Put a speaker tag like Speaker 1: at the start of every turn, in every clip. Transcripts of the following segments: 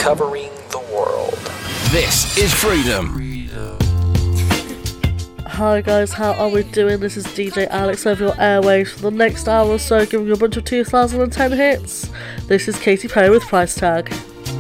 Speaker 1: covering the world.
Speaker 2: This is Freedom.
Speaker 3: Hi guys, how are we doing? This is DJ Alex over your airwaves for the next hour or so, giving you a bunch of 2010 hits. This is Katy Perry with Price Tag.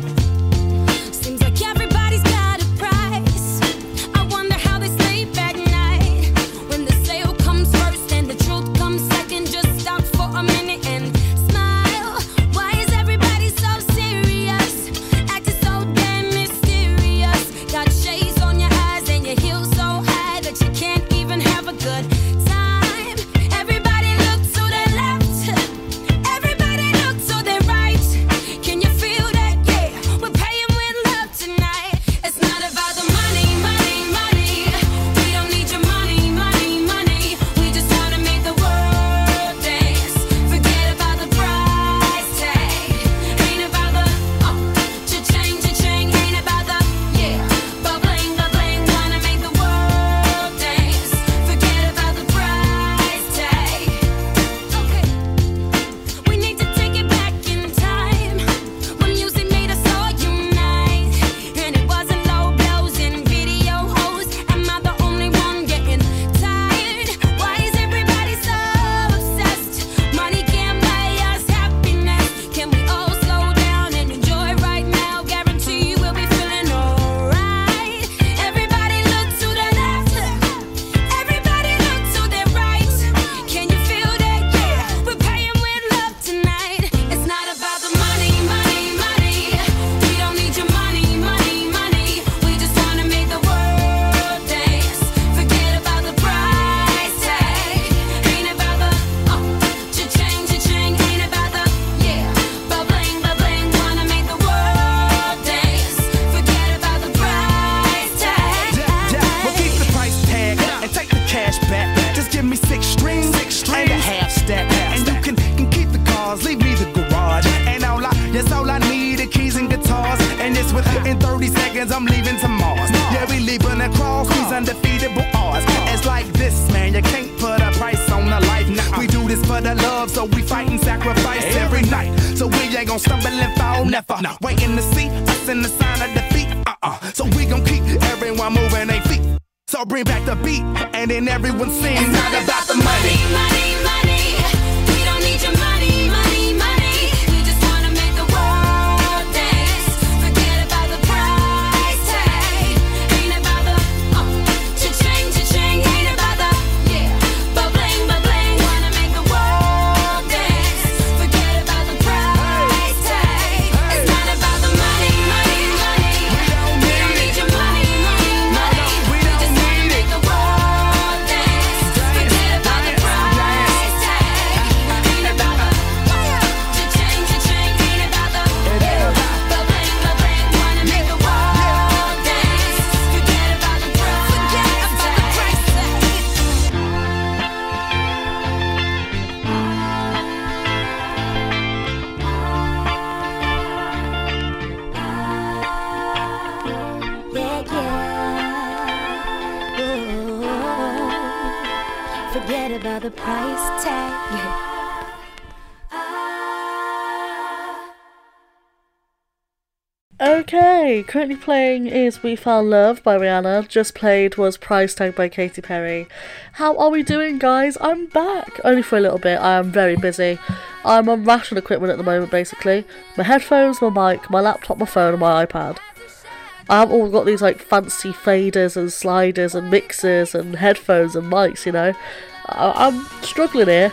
Speaker 3: Okay, currently playing is We Found Love by Rihanna. Just played was Price Tag by Katy Perry. How are we doing, guys? I'm back. Only for a little bit. I am very busy. I'm on ration equipment at the moment, basically. My headphones, my mic, my laptop, my phone and my iPad. I've all got these like fancy faders and sliders and mixers and headphones and mics, you know. I'm struggling here.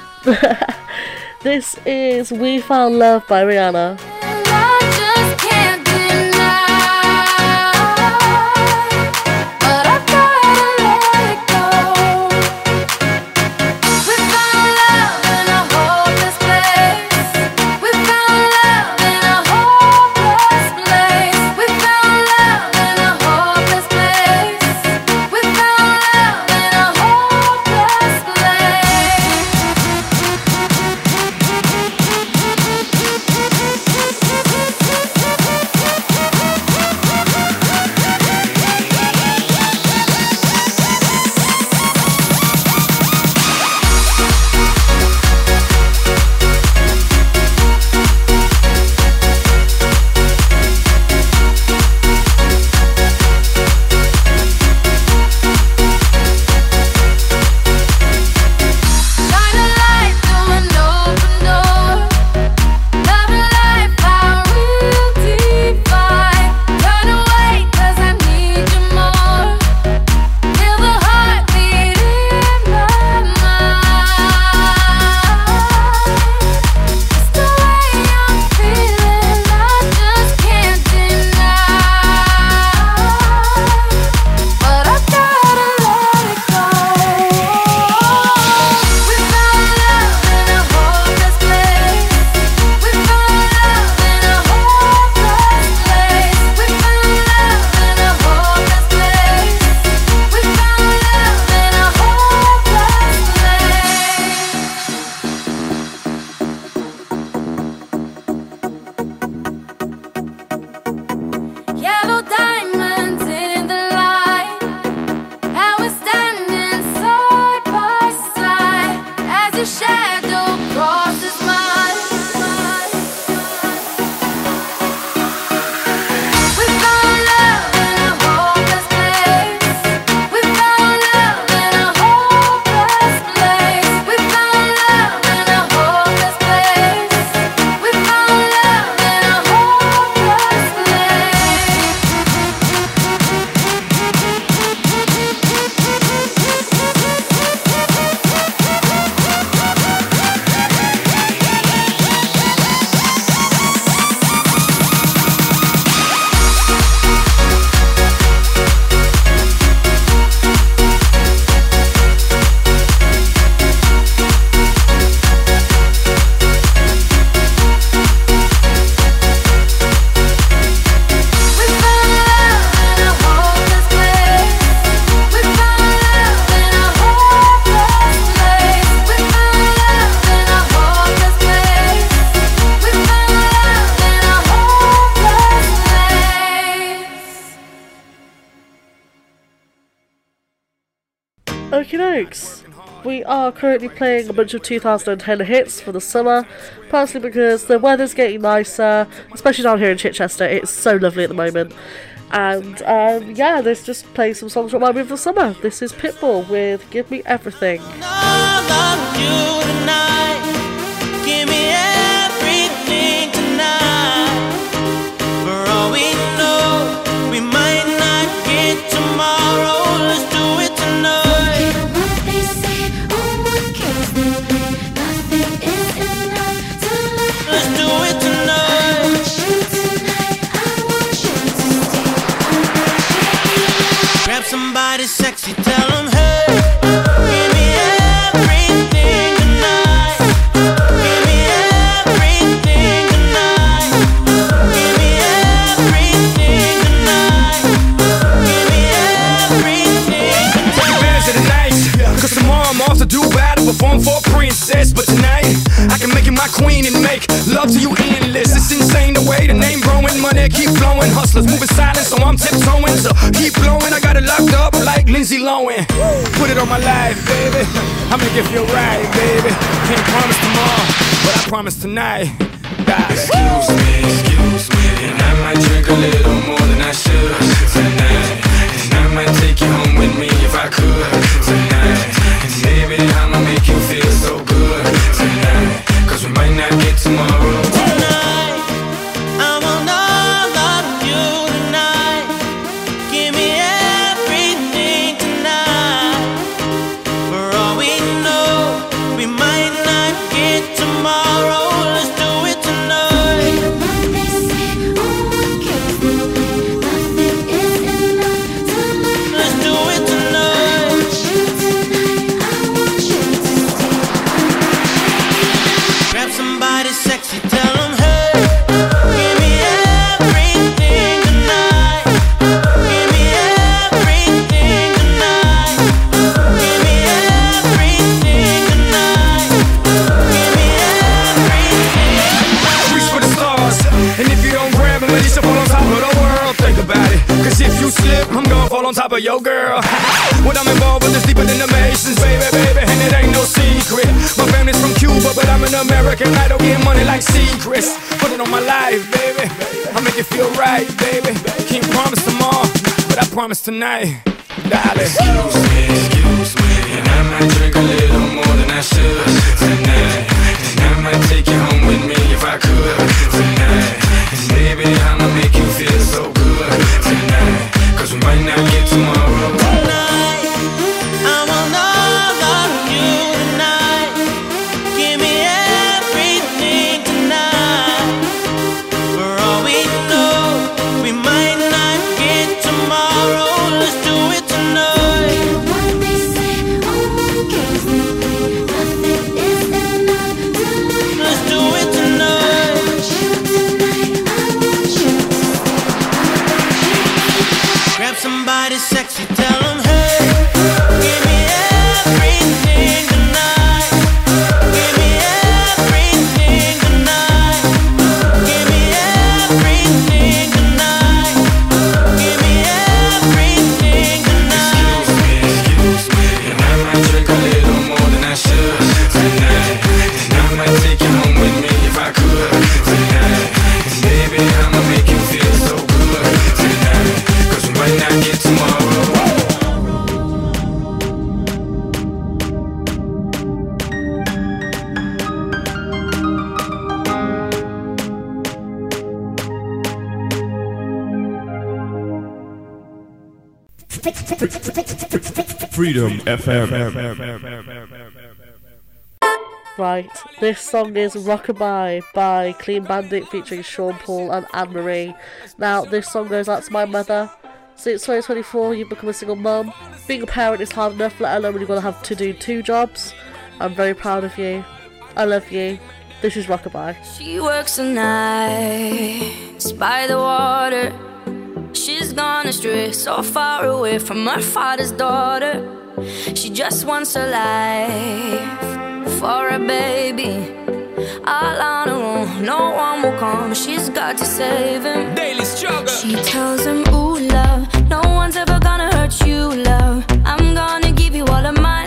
Speaker 3: This is We Found Love by Rihanna. Okie dokes. We are currently playing a bunch of 2010 hits for the summer, personally because the weather's getting nicer, especially down here in Chichester. It's so lovely at the moment. And yeah, let's just play some songs that remind me of the summer. This is Pitbull with Give Me Everything.
Speaker 1: Give me everything tonight. For all we know, we might not get tomorrow. Let's do it tonight. Let's do it tonight. Grab somebody sexy, tell them hey. Give me everything tonight. Give me everything tonight. Give me everything tonight. Give me everything tonight.
Speaker 4: Take advantage of the night, cause tomorrow I'm off to do battle, perform for a princess. But tonight, I can make you my queen and make love to you endless. It's insane the way the name growing, money keep flowing. Hustlers moving silent, so I'm tiptoeing. So keep blowing, I got it locked up like Lindsay Lohan. Put it on my life, baby, I'll make it feel right, baby. Can't promise tomorrow, but I promise tonight.
Speaker 5: Excuse me, and I might drink a little more than I should tonight. And I might take you home with me if I could tonight. And baby, I'ma make you feel so good tonight. Cause we might not get tomorrow.
Speaker 1: Tonight, I want all of you tonight. Give me everything tonight. For all we know, we might not get tomorrow. Let's do it tonight. Let's do it tonight. Grab somebody sexy, tell them hey. Give me everything tonight. Give me everything tonight. Give me everything tonight. Give me everything.
Speaker 4: Reach for the stars, and if you don't grab them, at least you'll fall on top of the world. Think about it, cause if you slip, I'm gonna fall on top of your girl. What I'm involved with is deeper than the Masons, baby, and it ain't no secret. My family's from Cuba, but I'm an American. I don't get money like secrets. Put it on my life, baby, I'll make it feel right, baby. Can't promise tomorrow, but I promise tonight, darling.
Speaker 5: Excuse me, and I might drink a little more than I should tonight. And I might take you home with me if I could tonight. And baby, I'ma make you feel so good tonight. Cause we might not get tomorrow.
Speaker 1: Tonight, I want all of you tonight. Give me everything tonight. For all we know, we might not get tomorrow. Let's do it tonight. Let's do it tonight. Grab somebody sexy, tell them hey. Give me everything tonight. Give me everything tonight. Give me everything tonight. Give me everything tonight.
Speaker 5: Excuse me, and I might drink a little more than I should tonight. And I might take you home with me if I could tonight. And baby, I'ma make you feel so good tonight. Cause we might not get tomorrow.
Speaker 6: Freedom FM.
Speaker 3: Right, this song is Rockabye by Clean Bandit featuring Sean Paul and Anne-Marie. Now, this song goes out to my mother. Since 2024, you've become a single mum. Being a parent is hard enough, let alone when you've got to have to do 2 jobs. I'm very proud of you. I love you. This is Rockabye.
Speaker 7: She works the nights by the water. She's gone astray, so far away from her father's daughter. She just wants a life for a baby. All on her own, no one will come. She's got to save him.
Speaker 4: Daily struggle.
Speaker 7: She tells him, ooh, love, no one's ever gonna hurt you, love. I'm gonna give you all of my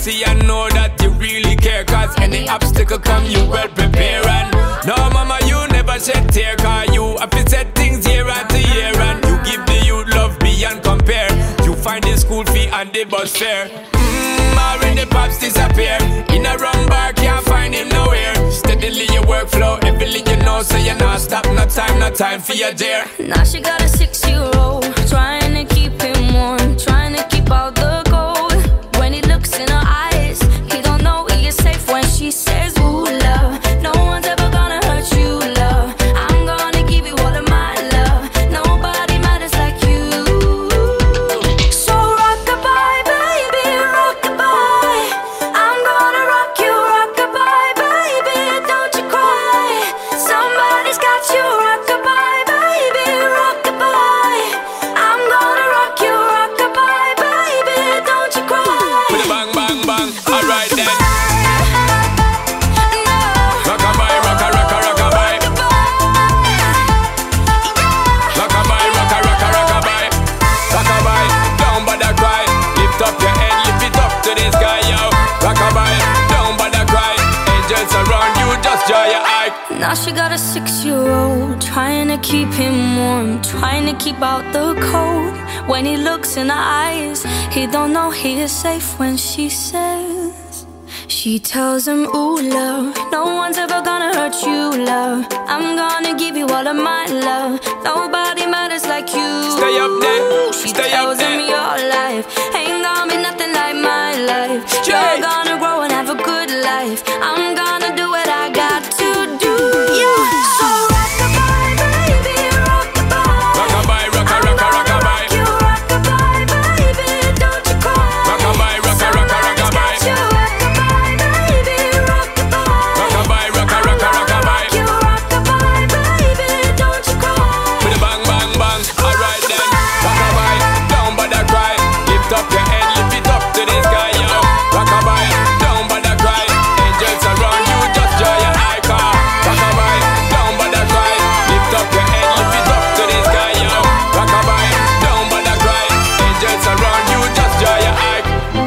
Speaker 5: see I know that you really care. Cause any obstacle come, you well prepare. And no, mama, you never shed tear. Cause you have to set things year after year. And you give the youth love beyond compare. You find the school fee and the bus fare. Already pops disappear. In a wrong bar, can't find him nowhere. Steadily your workflow, everything you know, so you not stop, no time for your dear.
Speaker 7: Now she got a 6-year-old, trying to keep him warm, trying to keep out the cold. When he looks in her eyes, he don't know he is safe when she says, ooh, love, no one's ever gonna hurt you, love. I'm gonna give you all of my love. Nobody matters like you. So rock-a-bye, baby, rock-a-bye. I'm gonna rock you, rock-a-bye, baby, don't you cry. Somebody's got you, rock-a-bye, baby, rock-a-bye. I'm gonna rock you, rock-a-bye, baby, don't you cry.
Speaker 5: With a bang, bang, bang, alright then. Rock-a-bye, rock-a-rock-a, rock-a-bye. Rock-a-bye, rock-a-rock-a, rock-a-bye. Rock-a-bye, don't bother cry. Lift up your head, lift it up to the sky, yo. Rock-a-bye, don't bother cry. Angels around you, just draw your eye.
Speaker 7: Now she got a 6-year-old, trying to keep him warm, trying to keep out the cold. When he looks in her eyes, he don't know he is safe when she says, she tells him, ooh, love, no one's ever gonna hurt you, love. I'm gonna give you all of my love. Nobody matters like you.
Speaker 5: Stay up there,
Speaker 7: She
Speaker 5: stay
Speaker 7: tells
Speaker 5: up there.
Speaker 7: him your life ain't gonna be nothing like my life. You're gonna grow and have a good life. I'm gonna do what I got to do. Yeah. So rock-a-bye, baby, rock-a-bye.
Speaker 5: Rock-a-bye, rock-a-rock-a, rock-a-bye.
Speaker 7: You rock-a-bye, baby, don't you cry.
Speaker 5: Rock-a-bye, rock-a-rock-a, rock-a-bye.
Speaker 7: You rock-a-bye, baby, rock-a-bye.
Speaker 5: Rock-a-bye, rock-a-rock-a, rock-a-bye.
Speaker 7: You rock-a-bye, baby, don't you cry.
Speaker 5: With a bang, bang, bang, alright then. Rock-a-bye, don't bother cry. Lift up your head, lift it up to the sky, yo. Rock-a-bye, don't bother cry. Angels around you, just draw your eye car. Rock-a-bye, don't bother cry. Lift up your head, lift it up to the sky, yo. Rock-a-bye, don't bother cry. Angels around you, just draw your eye.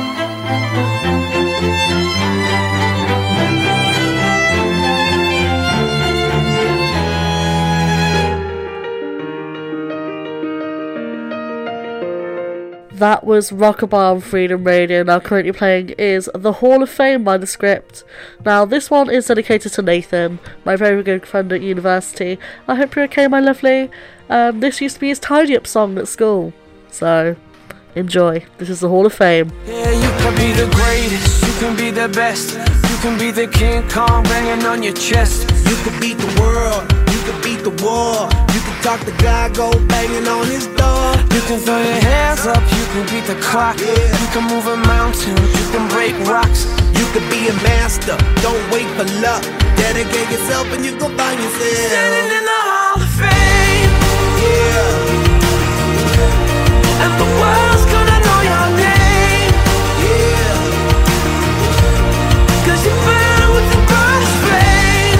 Speaker 3: That was Rockabye on Freedom Radio. Now currently playing is The Hall of Fame by The Script. Now this one is dedicated to Nathan, my very good friend at university. I hope you're okay, my lovely. This used to be his tidy up song at school. So, enjoy. This is The Hall of Fame.
Speaker 8: Yeah, you can be the greatest, you can be the best. You can be the King Kong banging on your chest.
Speaker 9: You could beat the world, you could beat the war. You could talk to God, go banging on his door.
Speaker 8: You can throw your hands up, you can beat the clock. You can move a mountain, you can break rocks.
Speaker 9: You could be a master, don't wait for luck. Dedicate yourself and you go find yourself.
Speaker 8: Standing in the Hall of Fame.
Speaker 9: Yeah,
Speaker 8: And the world's gonna know your name.
Speaker 9: yeah,
Speaker 8: Cause you burn with the brightest flame.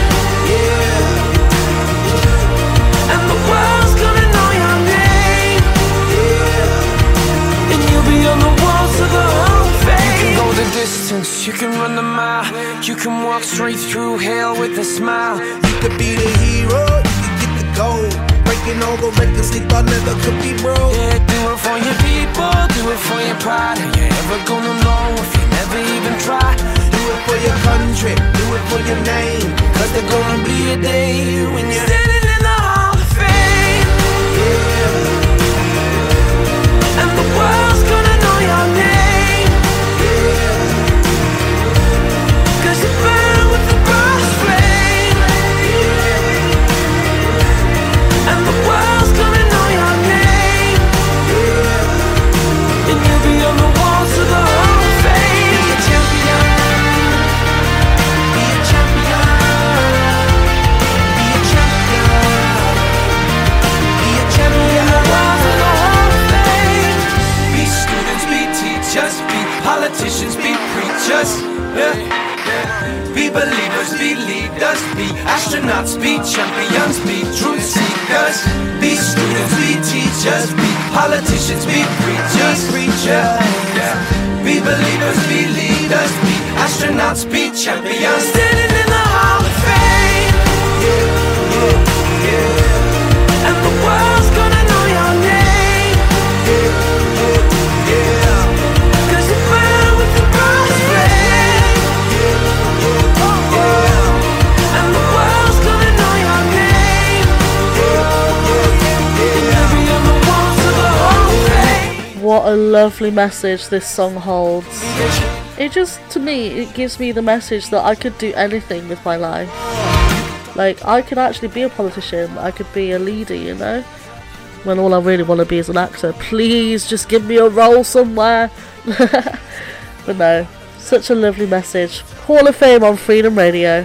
Speaker 9: yeah,
Speaker 8: And the world's gonna know your name.
Speaker 9: yeah.
Speaker 8: And you'll be on the walls of the Hall of Fame. You can go the distance, you can run the mile. You can walk straight through hell with a smile.
Speaker 9: You could be the hero, you could get the gold. Breaking all the records they thought never could be broke.
Speaker 8: Yeah, do it for your people, do it for your pride. Are you ever gonna know if you never even try?
Speaker 9: Do it for your country, do it for your name.
Speaker 8: Cause there's gonna be a day when you're standing in the Hall of Fame. And the world's gonna know your name. Cause you burn with the brightest flame. And the world's gonna know your name. And you'll be on the walls of the Hall of Fame.
Speaker 9: Be a champion, be a champion, be a champion, be a champion.
Speaker 8: Walls of the Hall of Fame. Be students, be teachers, be politicians, be preachers. Be believers, be leaders, be astronauts, be champions, be truth seekers. Be students, be teachers, be politicians, be preachers. Be believers, be leaders, be astronauts, be champions. Standing in the Hall of Fame. Yeah, yeah, yeah. And the world's gonna know your name. Yeah, yeah, yeah. 'Cause you burn with the brightest flame. Yeah, yeah, yeah. And the world's gonna know your name. Yeah, yeah, yeah. Every other walls of the Hall of Fame.
Speaker 3: What a lovely message this song holds. It just, to me, it gives me the message that I could do anything with my life. Like, I could actually be a politician, I could be a leader, you know? When all I really want to be is an actor. Please, just give me a role somewhere. But no, such a lovely message. Hall of Fame on Freedom Radio.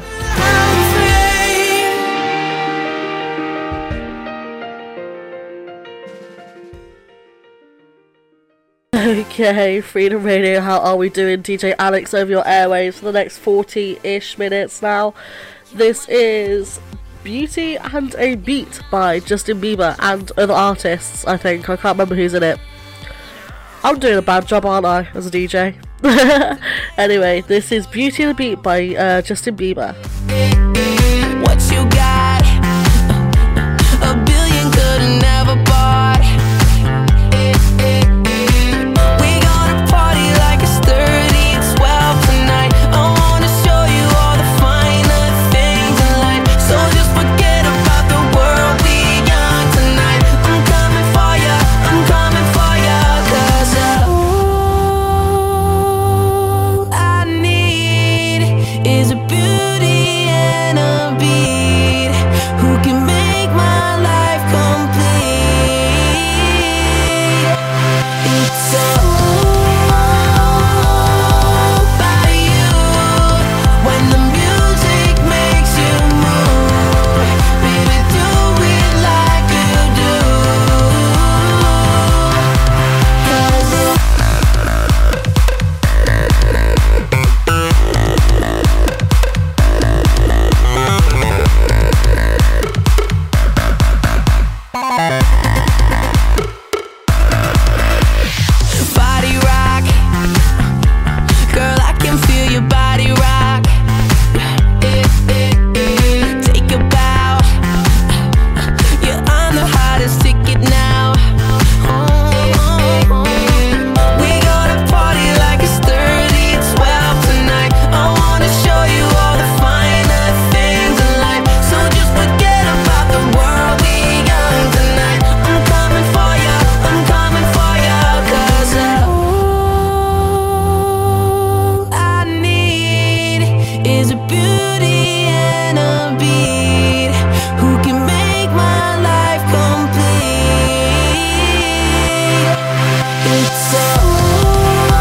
Speaker 3: Okay, Freedom Radio, how are we doing? DJ Alex over your airwaves for the next 40-ish minutes now. This is Beauty and a Beat by Justin Bieber and other artists, I think. I can't remember who's in it. I'm doing a bad job, aren't I, as a DJ? Anyway, this is Beauty and a Beat by Justin Bieber.
Speaker 7: What you got? A billion could've never bought. We gonna party like it's 30 and 12 tonight. I wanna show you all the finer things in life. So just forget about the world, we young tonight. I'm coming for ya, I'm coming for ya. 'Cause all I need is a beauty and a beat who can make my life complete. It's all about you. When the music makes you move, baby, do it like you do. 'Cause body rock, girl, I can feel your body rock. Take a bow, you're on the hottest ticket now. We gonna party like it's 30 and 12 tonight. I wanna show you all the finer things in life. So just forget about the world, we young tonight. I'm coming for ya, I'm coming for ya. 'Cause all I need is a beauty and a beat who can make my life complete. It's all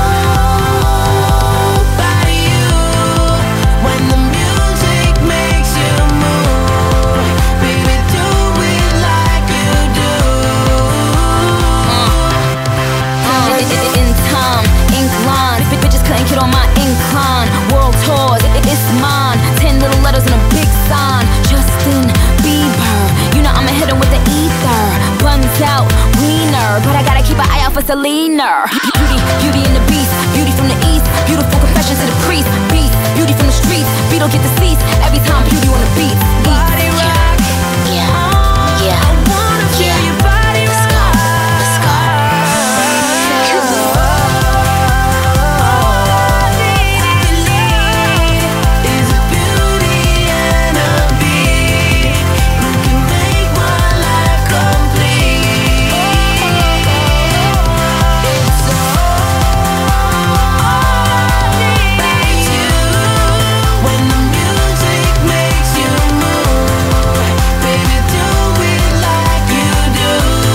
Speaker 7: about you. When the music makes you move, baby, do it like you do. In time, ink line, bitches couldn't get on my incline. World tours, it's mine. 10 little letters and a big sign. Justin Bieber, you know I'ma hit him with the ether. Buns out, wiener, but I gotta keep an eye out for Selena. Beauty, beauty and the beast, beauty from the east. Beautiful confessions to the priest. Beast, beauty from the streets. Beat don't get deceased every time beauty on the beat. Body rock, yeah, yeah. I wanna feel your body rock. Let's go, let's go. 'Cause all I need is a beauty and a beat who can make my life complete. It's all about you. When the music makes you move, baby, do it like you do.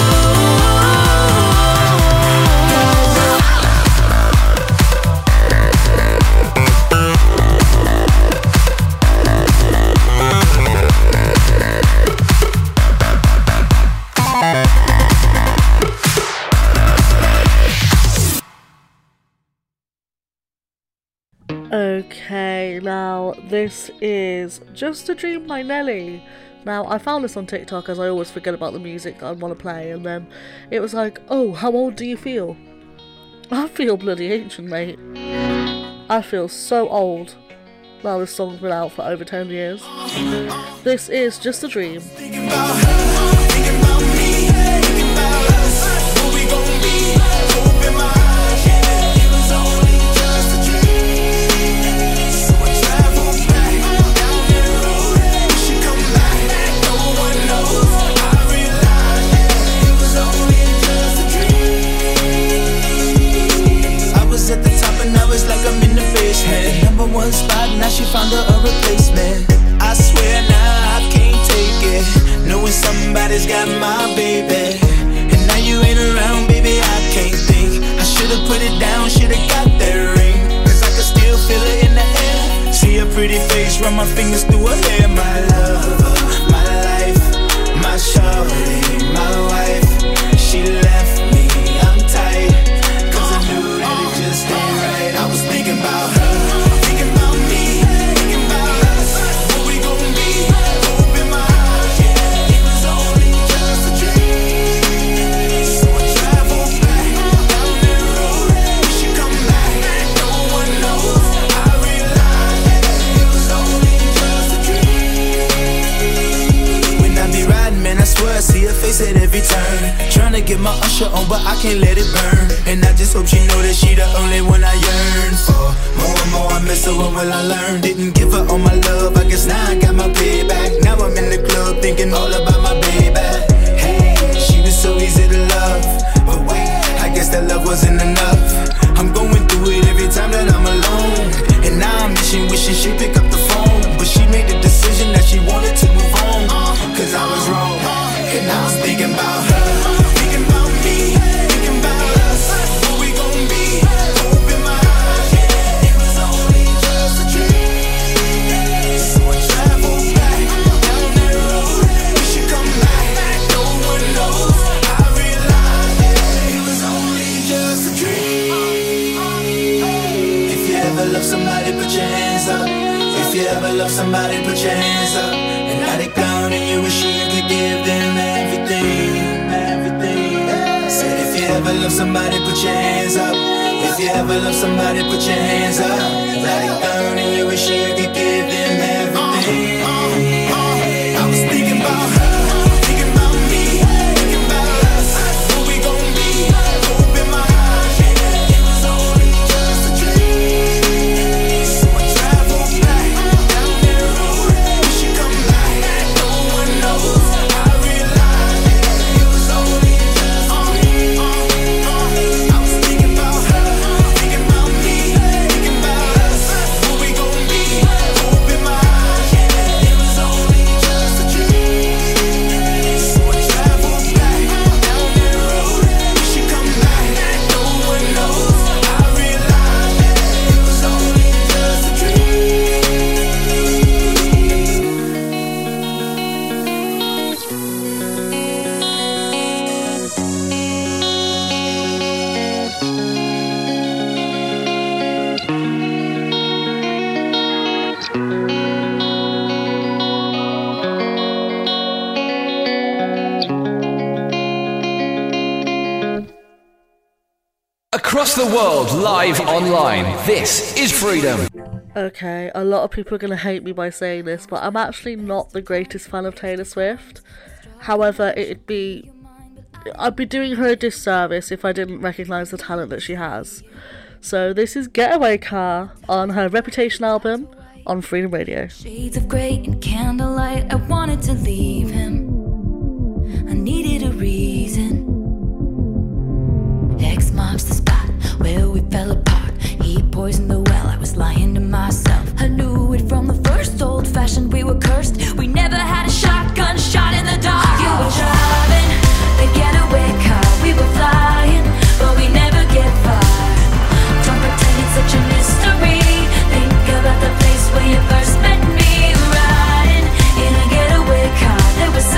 Speaker 7: 'Cause
Speaker 3: Okay, now this is Just a Dream by Nelly. Now, I found this on TikTok as I always forget about the music that I want to play, and then it was like, oh, how old do you feel? I feel bloody ancient, mate. I feel so old. Now this song's been out for over 10 years. This is Just a Dream.
Speaker 8: Thinking about her, thinking about me, thinking about us, what we gon' be, hope in my eyes, yeah, it was only just a dream, so I travel back, down that road, we should come back, no one knows, I realize, yeah, it was only just a dream. I was at the top and now it's like I'm in the basement, #1 spot, now she found her a replacement. I swear now I can't take it, knowing somebody's got my baby, and now you ain't around, baby, I can't think. I should've put it down, should've got that ring, cause I can still feel it in the air. See her pretty face, run my fingers through her hair. My lover, my life, my shorty, my wife. She left me, I'm tight, cause I knew that it just ain't right. I was thinking about her, thinking about me, thinking about us, what we gon' be, hope in my eyes, yeah, it was only just a dream, so I travel back, down that road, we should come back, no one knows, I realize, yeah, it was only just a dream. When I be riding, man, I swear I see her face at every turn, trying to get my usher on, but I can't let it burn, and I just hope she know that she the only one I yearn for. More and more I miss her, what will I learn? Didn't give her all my love, I guess now I got my payback. Now I'm in the club thinking all about my baby. Hey, she was so easy to love, but wait, I guess that love wasn't enough. I'm going through it every time that I'm alone, and now I'm wishing she pick up the phone, but she made the decision that she wanted to move on, cause I was wrong, and I was thinking about her, thinking about me, thinking about us, what we gon' be, hope in my eyes, yeah, it was only just a dream, so I travel back, down that road, we should come back, no one knows, I realize, yeah, it was only just a dream. If you ever love somebody, put your hands up. If you ever love somebody, put your hands up. And now they gone and you wish you could give them everything, everything. Said if you ever love somebody, put your hands up. If you ever love somebody, put your hands up. Now they gone and you wish you could give them everything. I was thinking about her, thinking about me, thinking about us, what we gon' be, hope in my eyes, yeah, it was only just a dream, so I travel back, down that road, we should come back, no one knows, I realize, yeah, it was only just a dream. I was thinking about her, thinking about me, thinking about us, what we gon' be, hope in my eyes, yeah, it was only just a dream, so I travel back, down that road, we should come back, no one knows, I realize, yeah, it was only just a dream.
Speaker 2: Across the world, live online. This is Freedom.
Speaker 3: Okay, a lot of people are going to hate me by saying this, but I'm actually not the greatest fan of Taylor Swift. However, I'd be doing her a disservice if I didn't recognise the talent that she has. So this is Getaway Car on her Reputation album on Freedom Radio.
Speaker 7: Shades of grey and candlelight, I wanted to leave him. I needed a reason. X marks the spot where we fell apart. He poisoned the well, I was lying to myself. I knew it from the first, old-fashioned, we were cursed. We never had a shotgun shot in the dark. You were driving the getaway car, we were flying, but we never get far. Don't pretend it's such a mystery. Think about the place where you first met me. Riding in a getaway car, there was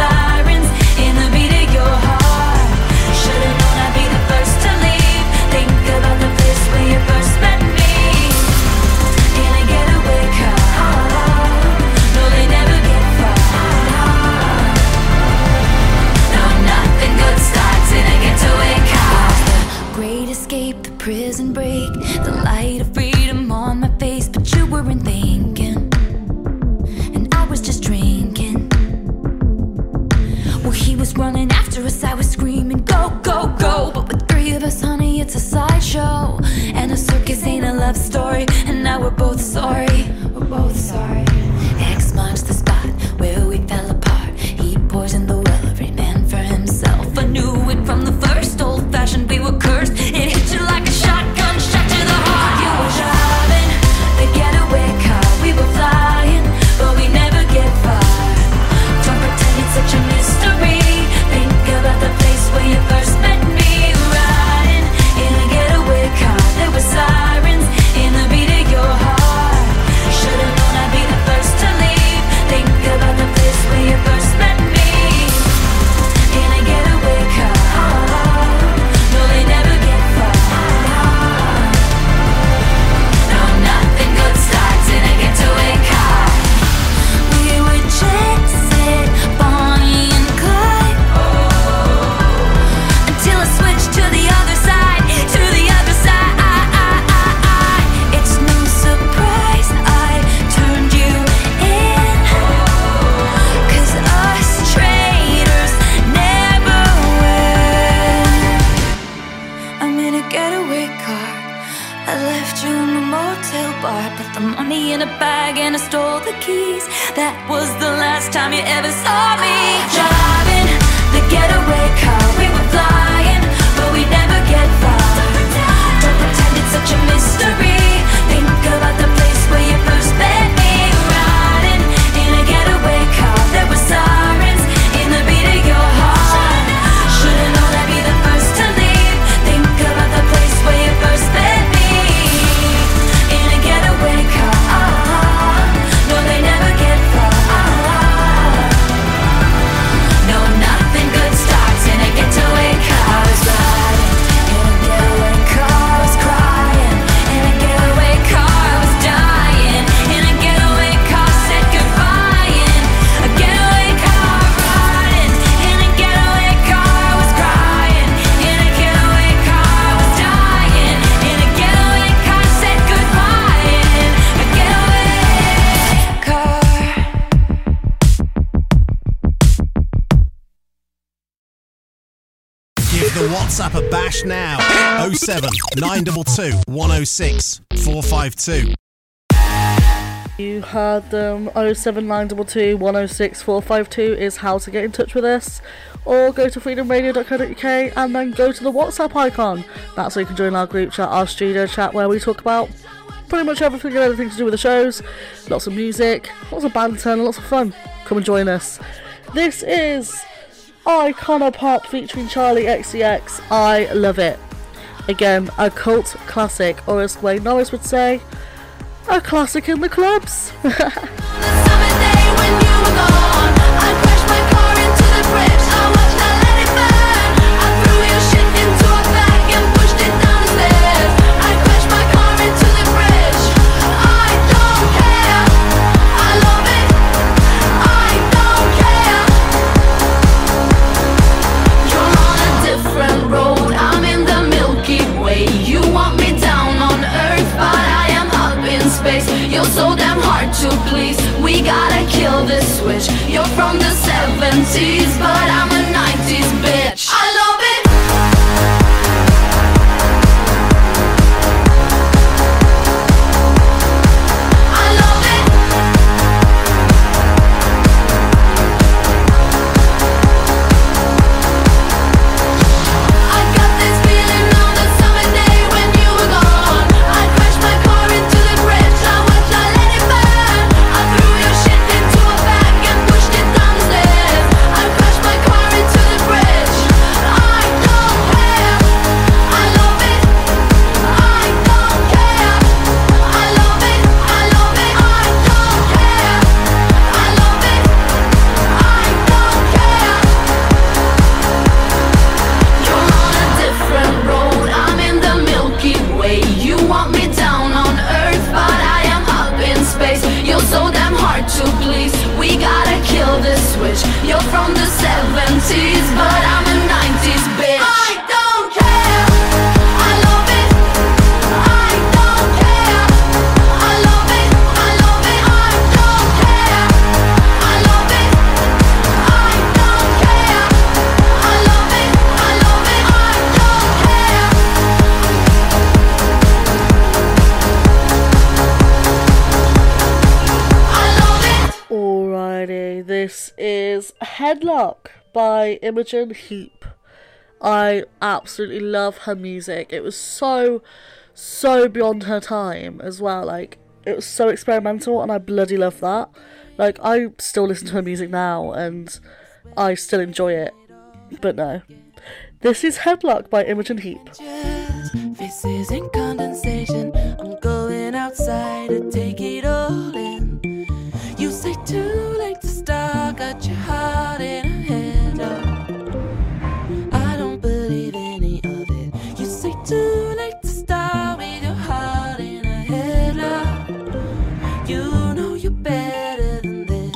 Speaker 7: was running after us, I was screaming, go, go, go. But with three of us, honey, it's a sideshow. And a circus ain't a love story. And now we're both sorry. We're both sorry. X marks the spot where we fell apart. He poisoned the well, every man for himself. I knew it from the first, old-fashioned, we were cursed. It hit you like a shotgun shot to the heart. You were driving the getaway car. We were flying, but we never get far. Don't pretend it's such a mystery. Think about the place where you first met me. Riding in a getaway car. There were sirens in the beat of your heart. Should've known I'd be the first to leave. Think about the place where you first met me. In a getaway car. No, they never get far. No, nothing good starts in a getaway car. We were jet set, Bonnie and Clyde. Until I switched to the other side, to the other side. It's no surprise I turned you in. 'Cause us traitors never win. I'm in a getaway car. I left you in the motel bar. Put the money in a bag and I stole the keys. That was the last time you ever saw me. Driving the getaway car. We were flying, but we never get far. Don't pretend it's such a mystery. Think about the place where you first met me. Riding in a getaway car. There were sirens in the beat of your heart. Should've known I'd be the first to leave. Think about the place where you first met me. In a getaway car. No, they never get far. No, nothing good starts in a getaway car. I was riding in a getaway car. I was crying in a getaway car. I was dying in a getaway car. Said goodbye in a getaway car. Riding in a getaway car. I was crying in a getaway car. I was dying in a getaway car. Said goodbye in a getaway car.
Speaker 10: Give the WhatsApp a bash now. 07 922 106 452.
Speaker 3: You heard them. 07922 106 452 is how to get in touch with us. Or go to freedomradio.co.uk and then go to the WhatsApp icon. That's where you can join our group chat, our studio chat, where we talk about pretty much everything and anything to do with the shows. Lots of music, lots of banter, and lots of fun. Come and join us. This is Iconopop featuring Charlie XCX. I love it. Again, a cult classic, or as Wayne Norris would say, a classic in the clubs.
Speaker 7: You're so damn hard to please. We gotta kill this switch. You're from the 70s, but I'm a 90s bitch. I love it. I love it. I got this feeling on the summer day when you were gone. I crashed my car into the bridge. I watched, I let it burn. I threw your shit into a bag and pushed it down the stairs. I crashed my car
Speaker 3: is Headlock by Imogen Heap. I absolutely love her music. It was so beyond her time as well. Like, it was so experimental, and I bloody love that. Like, I still listen to her music now, and I still enjoy it. But no. This is Headlock by Imogen Heap.
Speaker 11: Faces in condensation. I'm going outside to take it all in. You say too late to start, got your heart in a headlock. I don't believe any of it. You say too late to start with your heart in a headlock. You know you're better than this.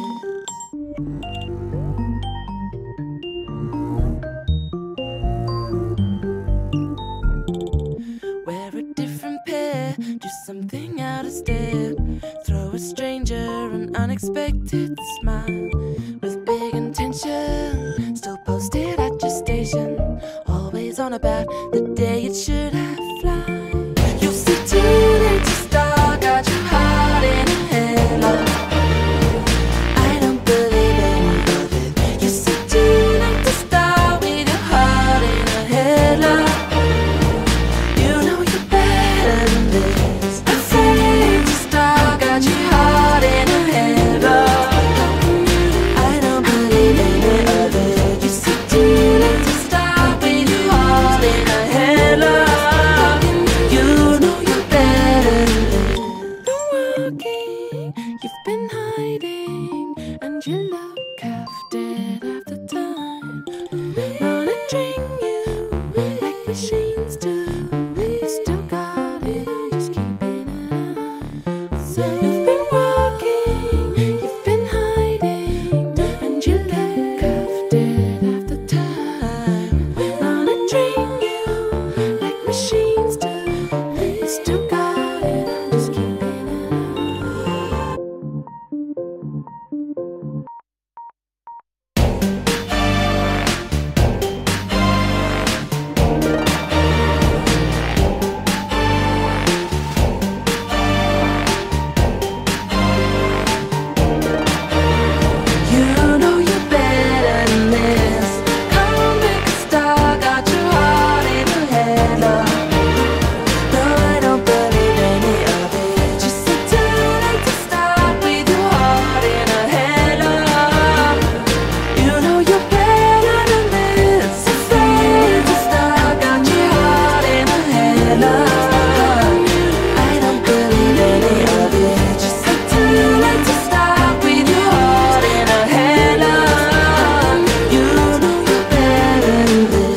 Speaker 11: Wear a different pair, do something out of step. Throw a stranger an unexpected smile with big intention. Still posted at your station, always on about the day it should have fly. You see too late to start, got your heart in a headlock. I don't believe any of it. You see too late to start with your heart in a headlock. You know you're better than this. Afraid to start, got your heart in a headlock. I don't believe any of it. You see too late to start with your heart in a headlock. You know you're better than this. Been walking, you've been hiding, and you look half dead half the time. Monitoring you like machines do. You still got it, I'm just keeping an eye. So you've been walking, you've been hiding, and you look half dead half the time. Monitoring you like machines do. You still got it, I'm just keeping an eye. You know you're better than this. Come on, make a star, got your heart in a headlock. No, I don't believe any of it. Just sit too late to start with your heart in a headlock. You know you're better than this. Afraid to start, got your heart in a headlock. I don't believe any of it. Just sit too late to start with your heart in a headlock. You know you're better than this.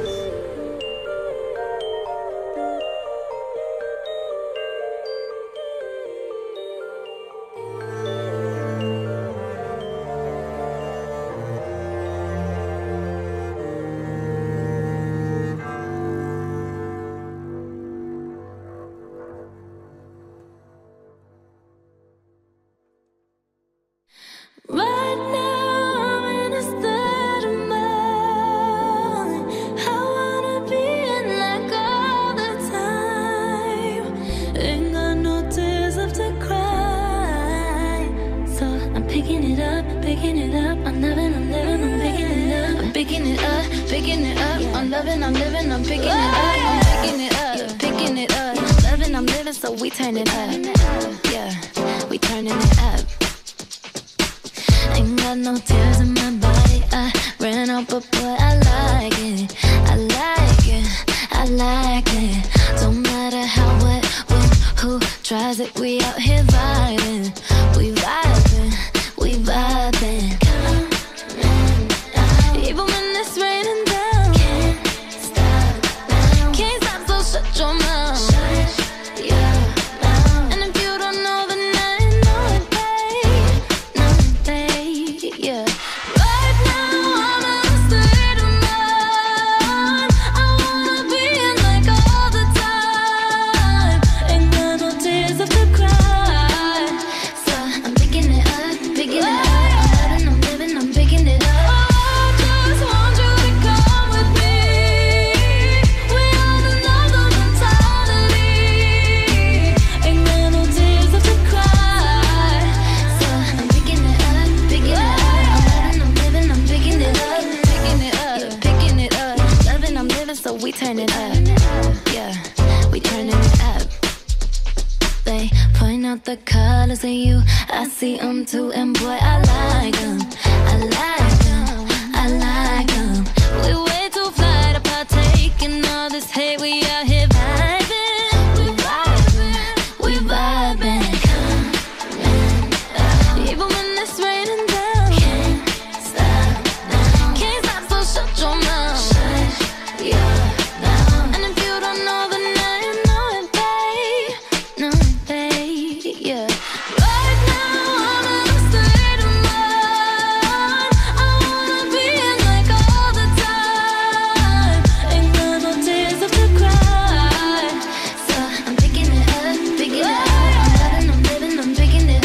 Speaker 11: Right now I'm in a state of mind. I wanna be in like all the time. Ain't got no tears left to cry. So I'm picking it up, picking it up. I'm loving, I'm living, I'm picking it up. I'm picking it up, picking it up. I'm loving, I'm living, I'm picking it up. I'm picking it up, picking it up. Loving, I'm living, so we turn it up. Yeah, we turning it up. Ain't got no tears in my body. I ran out, but boy, I like it. I like it. I like it. Don't matter how, what, when, who tries it. We out here vibing. We vibing. We vibing. Even when it's raining down. Can't stop now. Can't stop, so shut your mouth. Shut your mouth. And if you don't know, then I know it, babe. Know it, babe. Yeah. Right now I'm in a state of mind. I wanna be in like all the time. Ain't got no tears left to cry.
Speaker 7: we turn it up. Yeah, we turning it up. They point out the colors in you, I see them too, and boy, I like them. I like them, I like them. We way too fly to partake in all this hate, we out here vibing. We vibing, we vibing. Even when it's raining down, can't stop now. Can't stop, so shut your mouth. Shut your mouth. And if you don't know, then now you know it, babe. Know it, babe, yeah. Right now, I'm in a state of mind. I wanna be in like all the time. Ain't got no tears left to cry. So I'm picking it up, picking it up. I'm living, I'm picking it up.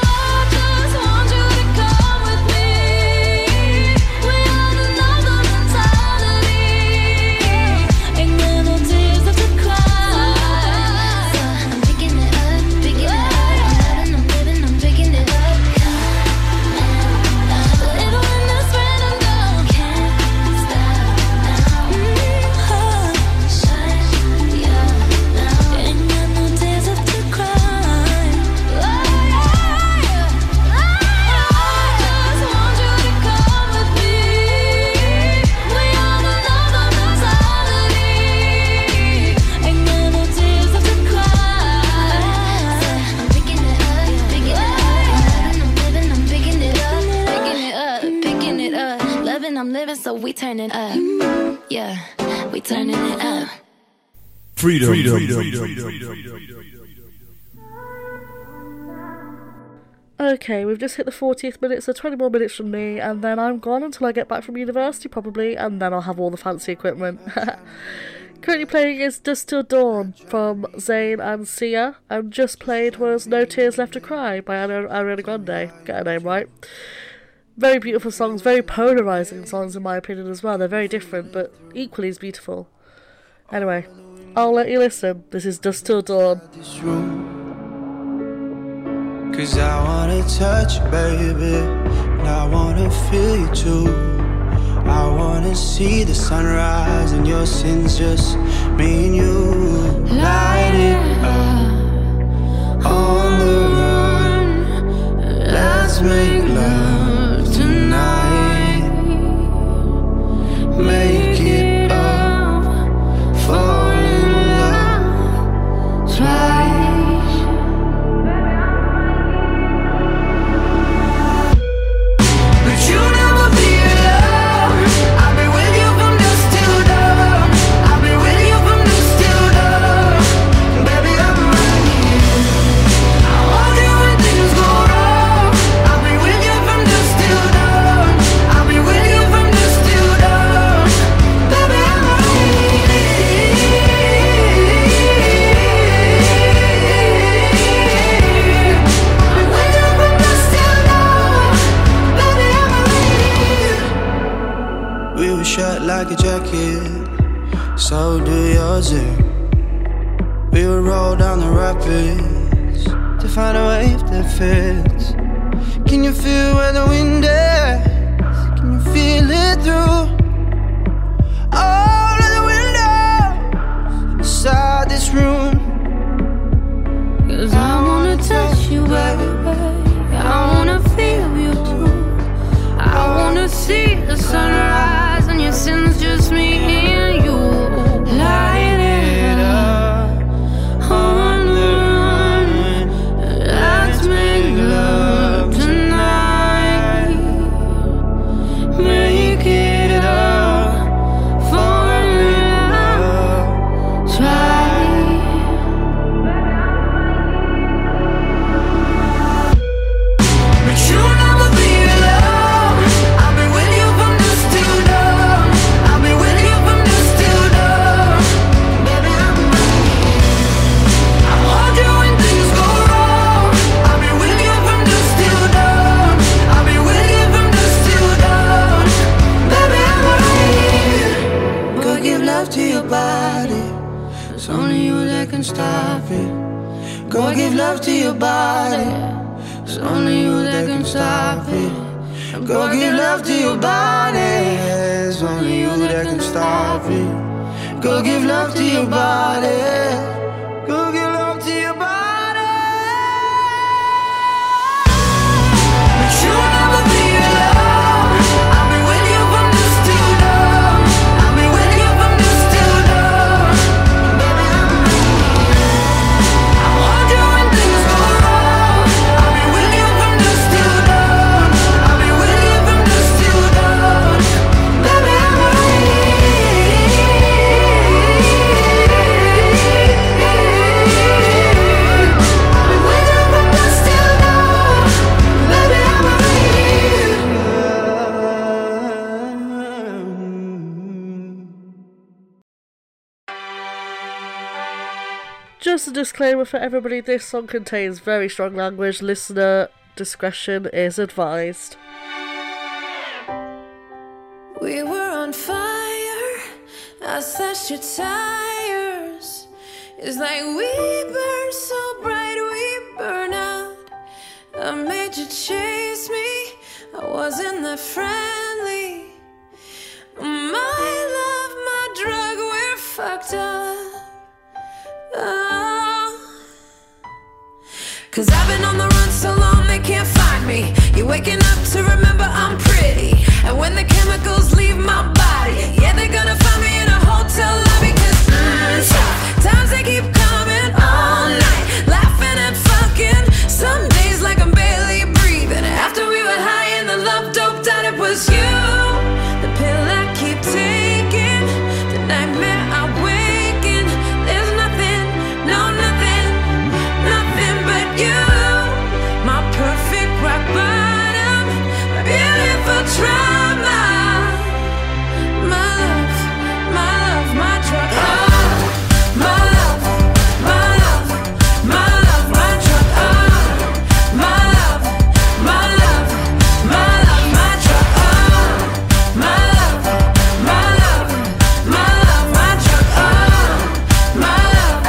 Speaker 7: I'm living, so we turning up. Yeah, we turning it up.
Speaker 6: Freedom.
Speaker 3: Okay, we've just hit the 40th minute, so 20 more minutes from me, and then I'm gone until I get back from university, probably, and then I'll have all the fancy equipment. Currently playing is Dust Till Dawn from Zayn and Sia, and just played was No Tears Left to Cry by Ariana Grande. Get her name right. Very beautiful songs, very polarising songs in my opinion as well. They're very different, but equally as beautiful. Anyway, I'll let you listen. This is Dust Till Dawn.
Speaker 12: Cause I wanna touch you, baby, and I wanna feel you too. I wanna see the sunrise and your sins, just me and you. Light it up on the run. Let's make love tonight. Make it up, fall in love twice. But you never be alone. I've been with you from dusk till dawn. I've been with you from dusk till dawn. Baby, I'm right here. I want you when things go wrong. I'll be with you from dusk till dawn. I'll be with you from dusk till dawn. Baby, I'm right here. I'm with you from dusk till dawn. Baby, I'm right here. We were shut like a jacket, so do yours. We would roll down the rapids to find a wave that fits. Can you feel where the wind is? Can you feel it through all of the windows inside this room? Cause I wanna touch you, baby. I wanna feel you too. I wanna see the sunrise and your sins, just me and you. Light it up on the run. Let's make love tonight. Make it up, fall in love twice. But you'll never be alone. I've been with you from dusk till dawn. I've been with you from dusk till dawn. Baby, I'm right here. I want you when things go wrong. I've been with you from dusk till dawn. I've been with you from dusk till dawn. Baby, I'm right here. Go give love to your body. It's only you that can stop it. Go give love to your body. It's only you that can stop it. Go give love to your body. It's only you that can stop it.
Speaker 9: Go give love to your body. Go give love to your body. But you'll never be alone. I'll be with you from dusk till dawn. I'll be with you from dusk till dawn. Baby, I'll hold you when things go wrong. I'll be with you from dusk till dawn. I'll be with you from dusk till dawn. Baby, I'm
Speaker 3: Just a disclaimer for everybody, this song contains very strong language. Listener discretion is advised.
Speaker 11: We were on fire, I slashed your tires. It's like we burn so bright, we burn out. I made you chase me, I wasn't that friendly. My love, my drug, we're fucked up. Oh. 'Cause I've been on the run so long they can't find me. You're waking up to remember I'm pretty. And when the chemicals leave my body, yeah, they're gonna find me in a hotel lobby. 'Cause times they keep coming all night, laughing and fucking. Some days like I'm barely breathing. After we were high and the love doped out, it was you. The pill I keep taking, the nightmare I wake in. There's nothing, no nothing, nothing but you. My perfect rock bottom, my beautiful trauma. My love, my love, my drug. Oh, my love, my love, my love, my drug. Oh, my love, my love, my love, my drug. Oh, my love, my love, my love, my drug. Oh, my love,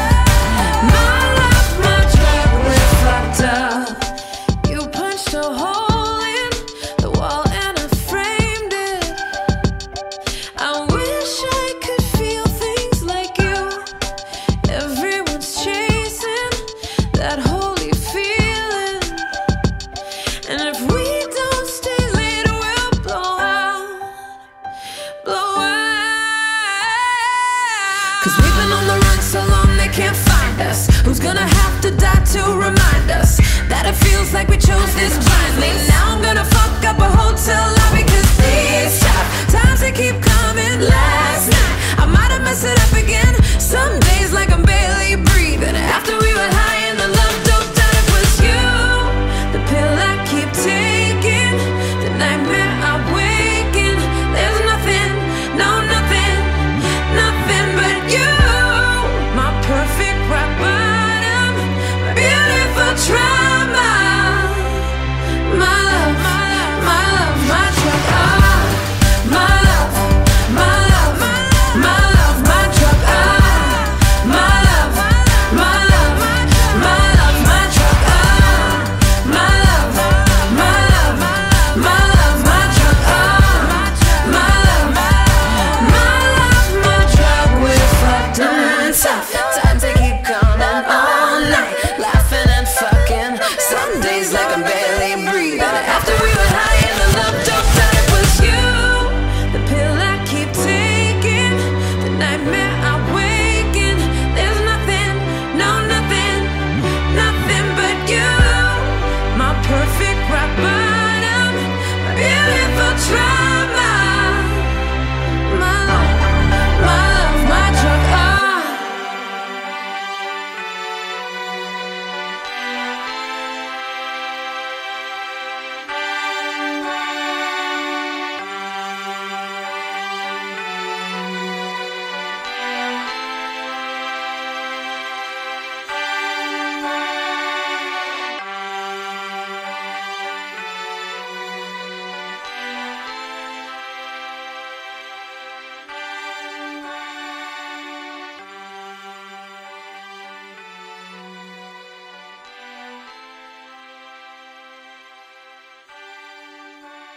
Speaker 11: my drug. We're fucked up. You punched a hole in the wall and I framed it. I wish I could feel things like you. Everyone's chasing that holy feeling. And if we don't stay late, we'll blow out. Blow out. 'Cause we've been on the run so long they can't find us. Who's gonna have to die to remind us that it feels like we chose this blindly? Now I'm gonna fuck up a hotel lobby. 'Cause these tough times they keep coming. Last night I might have messed it up again. Some days like I'm barely breathing. After we were high and the love doped out, it was you. The pill I keep taking, the nightmare I wake in. There's nothing, no nothing, nothing but you. My perfect rock bottom, my beautiful trauma. My love, my love, my drug. Oh, my love, my love, my love, my drug. Oh, my love, my love, my love, my drug. Oh, my love, my love, my love, my drug. Oh, my love, my drug. We're fucked up. Times they keep coming all night, laughing and fucking. Some days like I'm barely breathing. After we were high and the love doped out, it was you. The pill I keep taking, the nightmare I wake in. There's nothing, no nothing, nothing but you. My perfect rock bottom, my beautiful trauma. My love, my drug. Oh.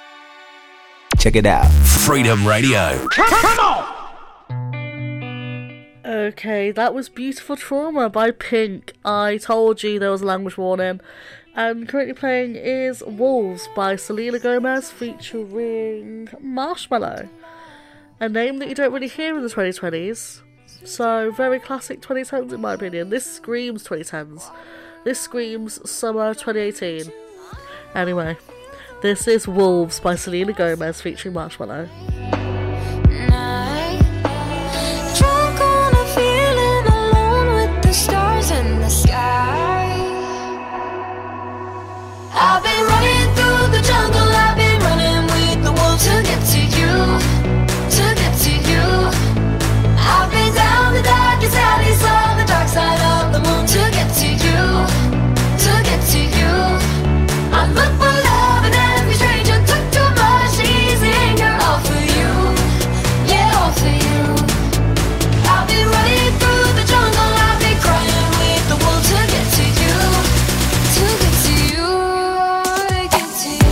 Speaker 13: Check it out. Freedom Radio.
Speaker 14: Come on!
Speaker 3: Okay, that was Beautiful Trauma by Pink. I told you there was a language warning. And currently playing is Wolves by Selena Gomez featuring Marshmello. A name that you don't really hear in the 2020s. So, very classic 2010s in my opinion. This screams 2010s. This screams summer 2018. Anyway, this is Wolves by Selena Gomez featuring Marshmello.
Speaker 7: Drunk on a feeling alone with the stars in the sky. I've been running through the jungle, I've been running with the wolves to get to you, to get to you. I've been down the darkest alley, saw the dark side of the moon to get to you, to get to you. I look for love and every stranger took too much easy anger, all for you, yeah, all for you. I'll be running through the jungle, I'll be crying with the wolves to get to you, to get to you, to get to you.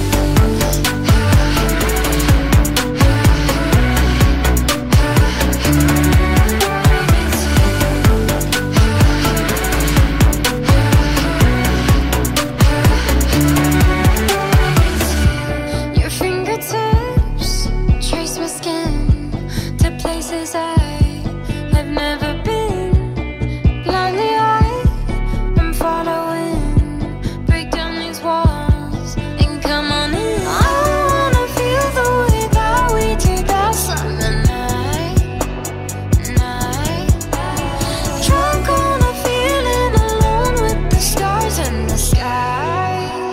Speaker 7: Your fingertips trace my skin to places I have never been. Blindly I'm following. Break down these walls and come on in. I wanna feel the way that we did that summer night. Drunk on a feeling alone with the stars in the sky.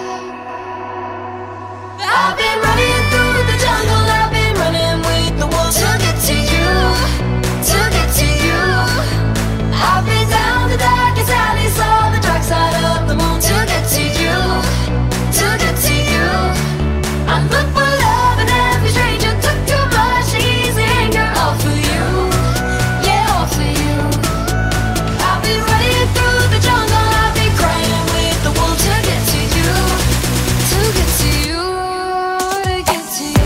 Speaker 7: I've been running through the jungle, I've been running with the wolves to get to you, to get to you. I've been down the darkest alley, saw the dark side of the moon to get to you, to get to you. I look for love and every stranger took too much easy anger, all for you, yeah, all for you. I'll be running through the jungle, I'll be crying with the wolves to get to you, to get to you, to get to you.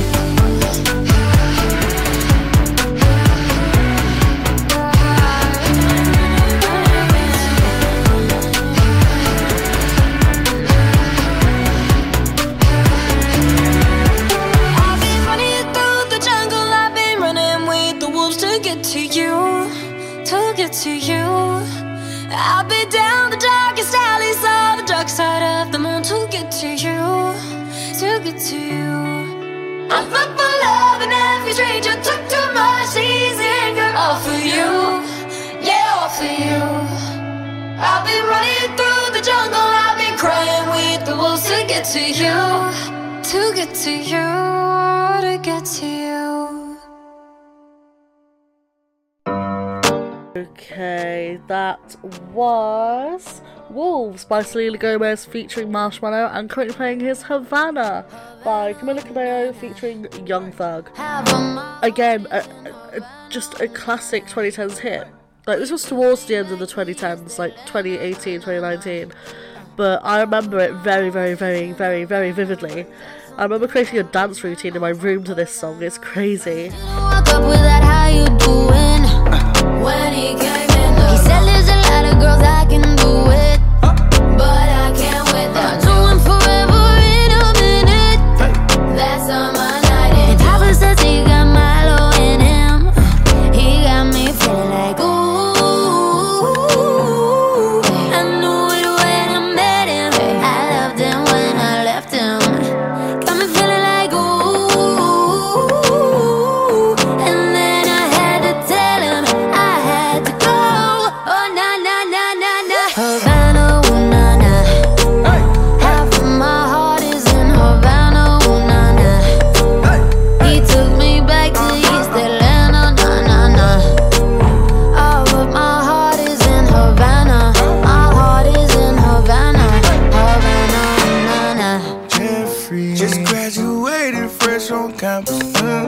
Speaker 7: I've been running through the jungle, I've been running with the wolves to get to you, to get to you. I've been down the darkest alley, saw the dark side of the moon to get to you, to get to you. I look for love and every stranger took too much easy anger, all for you, yeah, all for you. I've been running through the jungle, I've been crying with the wolves to get to you, to get to you, to get to you.
Speaker 3: Okay, that was Wolves by Selena Gomez featuring Marshmello, and currently playing his Havana by Camila Cabello featuring Young Thug. Again, just a classic 2010s hit. Like, this was towards the end of the 2010s, like 2018, 2019. But I remember it very, very, very, very, very vividly. I remember creating a dance routine in my room to this song. It's crazy.
Speaker 7: Woke up with that, how you doing? When he came in, he said there's a lot of girls I can do it, but I can't with them. Doing forever in a minute. That's on my night. And Papa says he got Milo in him. He got me feeling like ooh. I knew it when I met him. I loved him when I left him. Got me feeling like ooh. And then I had to tell him I had to go. Oh na na na na na. Havana, ooh na na. Half of my heart is in Havana, ooh na na. He took me back to East Atlanta, na na na. All of my heart is in Havana. My heart is in Havana, Havana, ooh na na.
Speaker 13: Jeffrey just graduated fresh on campus.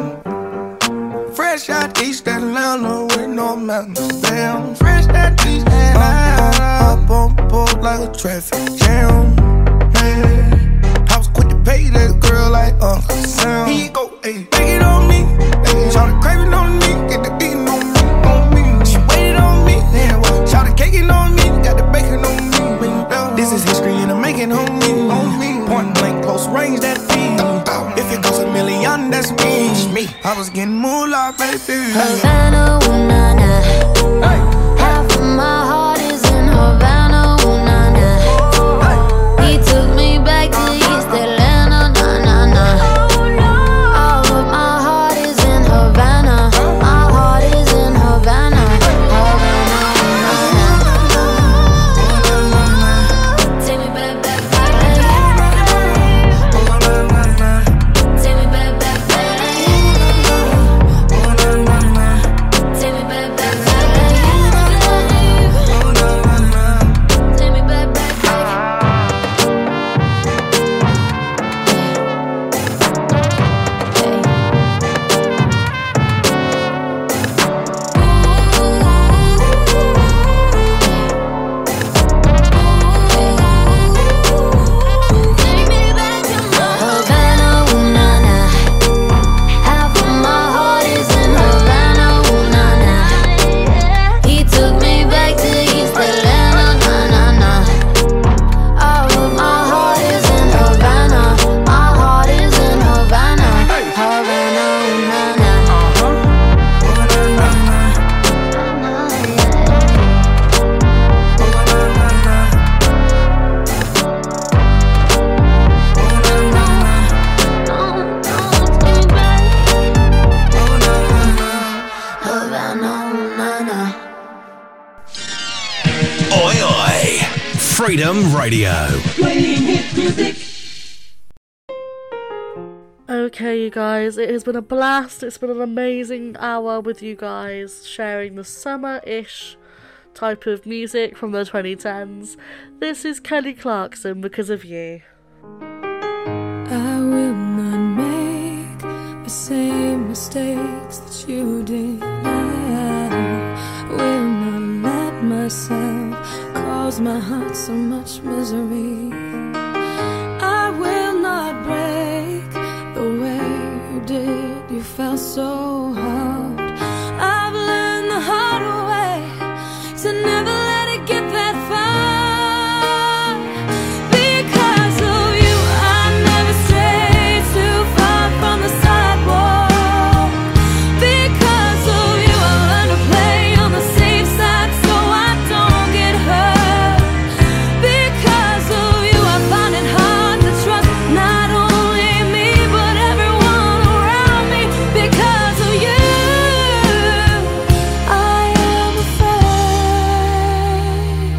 Speaker 13: Fresh out East Atlanta with no mountains. Damn, fresh out East Atlanta. Up on the board like a traffic jam. Man, I was quick to pay that girl like Uncle Sam. Here you go, ayy, take it on me. Ayy, Charlie craving on me, get the beating on me, on me. She waited on me,
Speaker 7: Havana, ooh na na. Half of my heart is in Havana, ooh na na. He took me back to East Atlanta, na na na. All of my heart is in Havana. My heart is in Havana, Havana, ooh na na. Take me back, back, back. Take me back, back, back. Take me back, back, back. Take me back, back, Havana, ooh na na. Half of my heart is in Havana, ooh na na. He took me back to East Atlanta, na na na. All of my heart is in Havana. My heart is in Havana, Havana, ooh na na. Havana, ooh na na.
Speaker 10: Oi, oi. Freedom Radio.
Speaker 3: Okay, you guys, it has been a blast. It's been an amazing hour with you guys, sharing the summer-ish type of music from the 2010s. This is Kelly Clarkson, Because of You.
Speaker 11: I will not make the same mistakes that you did. I will not let myself cause my heart so much misery. I will not break the way you did. You felt so hard. I've learned the hard way to never let it get that far. Because of you, I never strayed too far from the sidewalk. Because of you, I learned to play on the safe side so I don't get hurt. Because of you, I find it hard to trust not only me but everyone around me. Because of you, I am afraid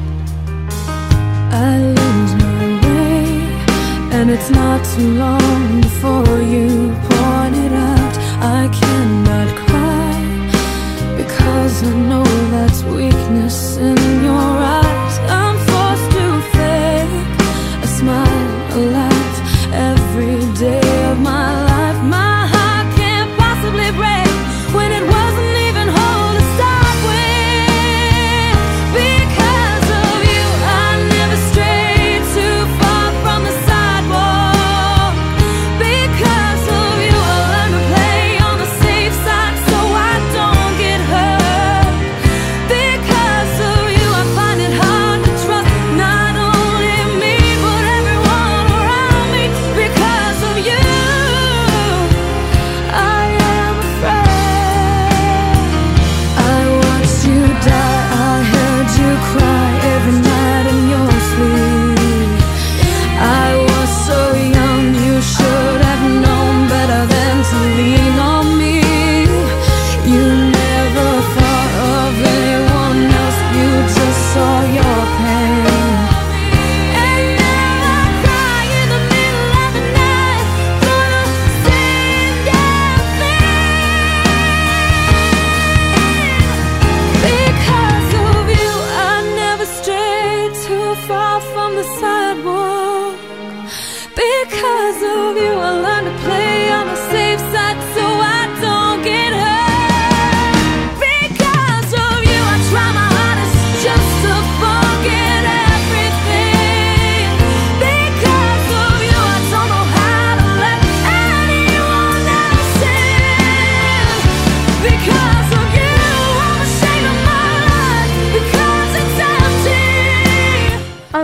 Speaker 11: I lose my way, and it's not too long before you point it out. I cannot cry because I know that's weakness in your eyes. I'm forced to fake a smile, a laugh every day of my life. My heart can't possibly break when it wasn't even whole to start with. Because of you, I never strayed too far from the sidewalk. Because of you, I learned to play on the safe side so I don't get hurt. Because of you,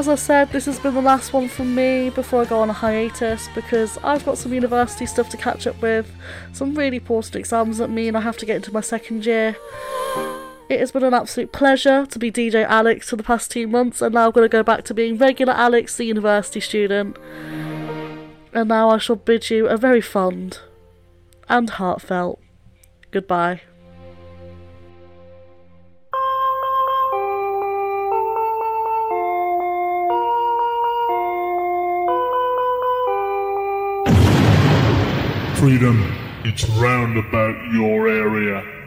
Speaker 3: I said, this has been the last one from me before I go on a hiatus, because I've got some university stuff to catch up with, some really important exams that mean I have to get into my second year. It has been an absolute pleasure to be DJ Alex for the past 2 months, and now I'm going to go back to being regular Alex, the university student. And now I shall bid you a very fond and heartfelt goodbye.
Speaker 6: Freedom, it's round about your area.